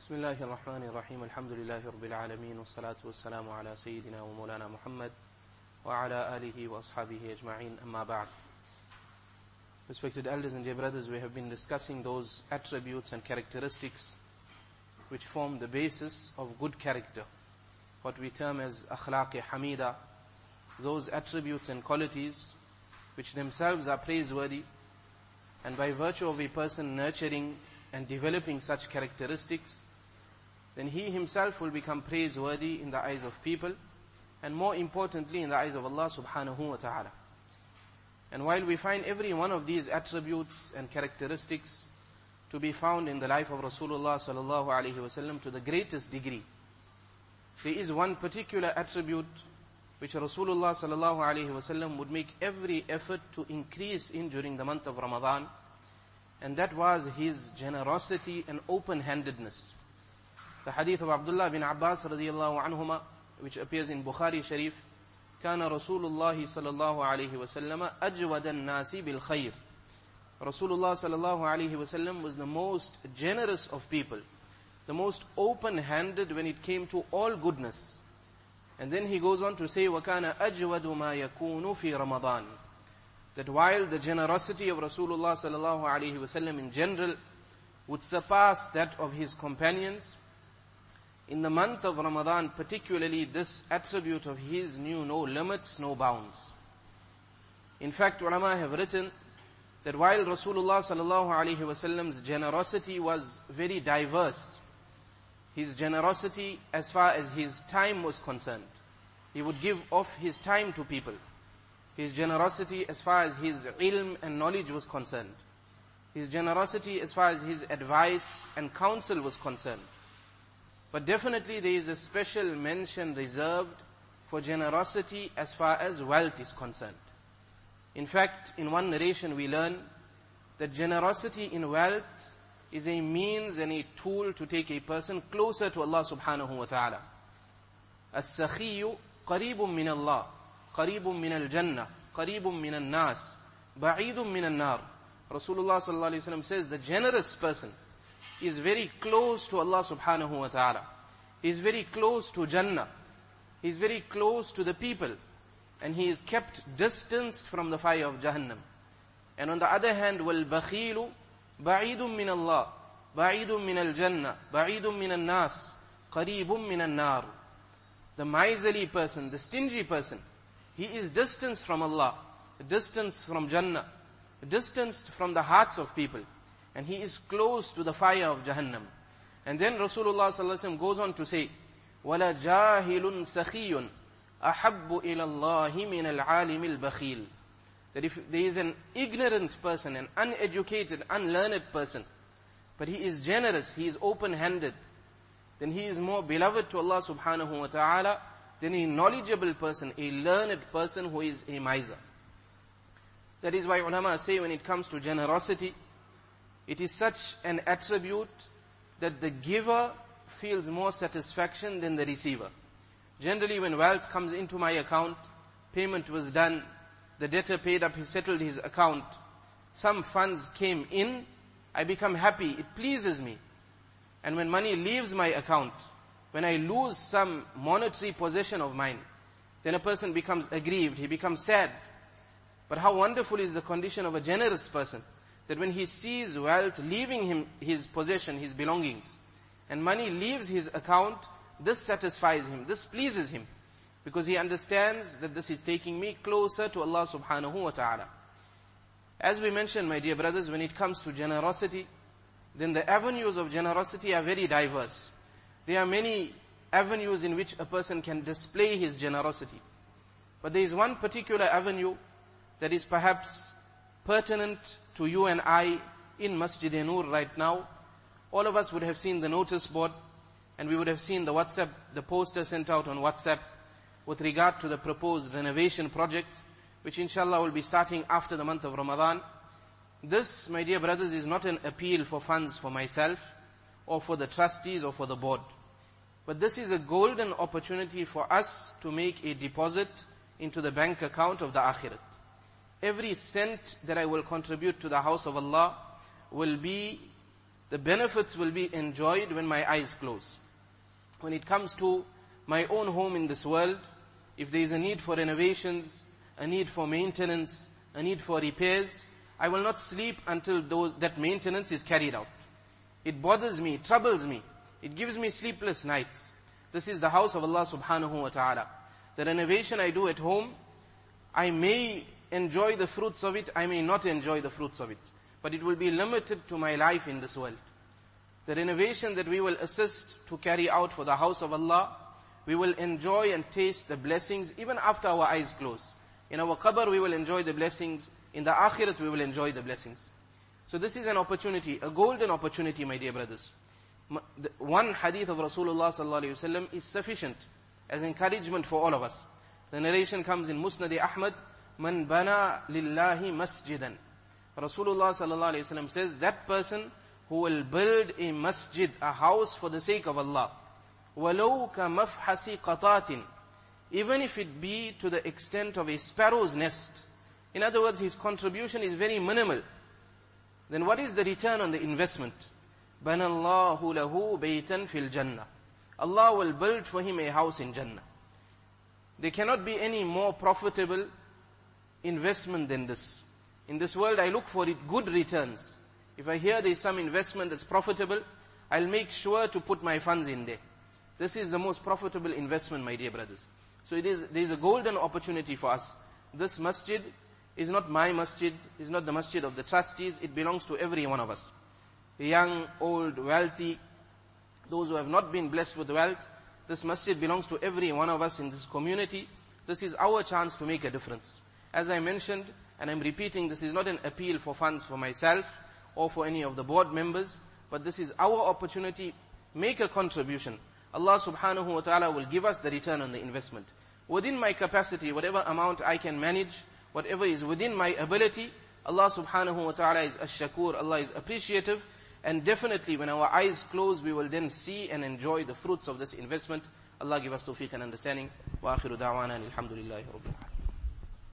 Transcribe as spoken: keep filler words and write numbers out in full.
بسم الله الرحمن الرحيم الحمد لله رب العالمين والصلاة والسلام على سيدنا ومولانا محمد وعلى آله وأصحابه أجمعين أما بعد. Respected elders and dear brothers, we have been discussing those attributes and characteristics which form the basis of good character, what we term as akhlaq hamida, those attributes and qualities which themselves are praiseworthy, and by virtue of a person nurturing and developing such characteristics, then he himself will become praiseworthy in the eyes of people, and more importantly in the eyes of Allah subhanahu wa ta'ala. And while we find every one of these attributes and characteristics to be found in the life of Rasulullah sallallahu alaihi wasallam to the greatest degree, there is one particular attribute which Rasulullah sallallahu alaihi wasallam would make every effort to increase in during the month of Ramadan, and that was his generosity and open-handedness. The hadith of Abdullah bin Abbas radiyallahu anhuma, which appears in Bukhari Sharif, كان رسول الله صلى الله عليه وسلم أجود الناس بالخير. Rasulullah sallallahu alaihi wasallam was the most generous of people, the most open-handed when it came to all goodness. And then he goes on to say, وَكَانَ أَجْوَدُ مَا يَكُونُ فِي رَمَضَانِ, that while the generosity of Rasulullah sallallahu alaihi wasallam in general would surpass that of his companions, in the month of Ramadan particularly, this attribute of his knew no limits, no bounds. In fact, ulama have written that while Rasulullah sallallahu alaihi wasallam's generosity was very diverse, his generosity as far as his time was concerned, he would give off his time to people. His generosity as far as his ilm and knowledge was concerned. His generosity as far as his advice and counsel was concerned. But definitely there is a special mention reserved for generosity as far as wealth is concerned. In fact, in one narration we learn that generosity in wealth is a means and a tool to take a person closer to Allah subhanahu wa ta'ala. As-sakhiyu qareebun min Allah, qareebun min al-jannah, qareebun min al-nas, ba'idun min al-nar. Rasulullah sallallahu alayhi wa sallam says the generous person is very close to Allah subhanahu wa ta'ala. He is very close to Jannah. He is very close to the people. And he is kept distanced from the fire of Jahannam. And on the other hand, وَالْبَخِيلُ بَعِيدٌ مِّنَ اللَّهِ بَعِيدٌ مِّنَ الْجَنَّةِ بَعِيدٌ مِّنَ النَّاسِ قَرِيبٌ مِّنَ النَّارِ. The miserly person, the stingy person, he is distanced from Allah, distanced from Jannah, distanced from the hearts of people. And he is close to the fire of Jahannam. And then Rasulullah sallallahu alaihi wasallam goes on to say, وَلَا جَاهِلٌ سَخِيٌّ أَحَبُّ إِلَى اللَّهِ مِنَ الْعَالِمِ الْبَخِيلِ. That if there is an ignorant person, an uneducated, unlearned person, but he is generous, he is open-handed, then he is more beloved to Allah subhanahu wa ta'ala than a knowledgeable person, a learned person who is a miser. That is why ulama say when it comes to generosity, it is such an attribute that the giver feels more satisfaction than the receiver. Generally, when wealth comes into my account, payment was done, the debtor paid up, he settled his account, some funds came in, I become happy, it pleases me. And when money leaves my account, when I lose some monetary possession of mine, then a person becomes aggrieved, he becomes sad. But how wonderful is the condition of a generous person, that when he sees wealth leaving him his possession, his belongings, and money leaves his account, this satisfies him, this pleases him, because he understands that this is taking me closer to Allah subhanahu wa ta'ala. As we mentioned, my dear brothers, when it comes to generosity, then the avenues of generosity are very diverse. There are many avenues in which a person can display his generosity. But there is one particular avenue that is perhaps pertinent to you and I in Masjid-e-Nur right now. All of us would have seen the notice board, and we would have seen the WhatsApp, the poster sent out on WhatsApp with regard to the proposed renovation project, which inshallah will be starting after the month of Ramadan. This, my dear brothers, is not an appeal for funds for myself, or for the trustees, or for the board. But this is a golden opportunity for us to make a deposit into the bank account of the Akhirat. Every cent that I will contribute to the house of Allah will be The benefits will be enjoyed when my eyes close. When it comes to my own home in this world, if there is a need for renovations, a need for maintenance, a need for repairs, I will not sleep until those, that maintenance is carried out. It bothers me, it troubles me. It gives me sleepless nights. This is the house of Allah subhanahu wa ta'ala. The renovation I do at home, I may enjoy the fruits of it, I may not enjoy the fruits of it. But it will be limited to my life in this world. The renovation that we will assist to carry out for the house of Allah, we will enjoy and taste the blessings even after our eyes close. In our qabr we will enjoy the blessings. In the akhirat we will enjoy the blessings. So this is an opportunity, a golden opportunity, my dear brothers. One hadith of Rasulullah sallallahu alaihi wasallam is sufficient as encouragement for all of us. The narration comes in Musnad Ahmad, Man bana lillahi masjidan. Rasulullah sallallahu alaihi wasallam says, that person who will build a masjid, a house for the sake of Allah, walau ka mafhasi qatatin, even if it be to the extent of a sparrow's nest. In other words, his contribution is very minimal. Then what is the return on the investment? Banallahu lahu baytan fil jannah. Allah will build for him a house in Jannah. There cannot be any more profitable investment than this. In this world, I look for it, good returns. If I hear there is some investment that's profitable, I'll make sure to put my funds in there. This is the most profitable investment, my dear brothers. So it is, there is a golden opportunity for us. This masjid is not my masjid, is not the masjid of the trustees, it belongs to every one of us. Young, old, wealthy, those who have not been blessed with wealth, this masjid belongs to every one of us in this community. This is our chance to make a difference. As I mentioned, and I'm repeating, this is not an appeal for funds for myself or for any of the board members, but this is our opportunity. Make a contribution. Allah subhanahu wa ta'ala will give us the return on the investment. Within my capacity, whatever amount I can manage, whatever is within my ability, Allah subhanahu wa ta'ala is ash-shakur, Allah is appreciative, and definitely when our eyes close, we will then see and enjoy the fruits of this investment. Allah give us tawfiq and understanding. Wa akhiru da'wana alhamdulillahi rabbil alamin.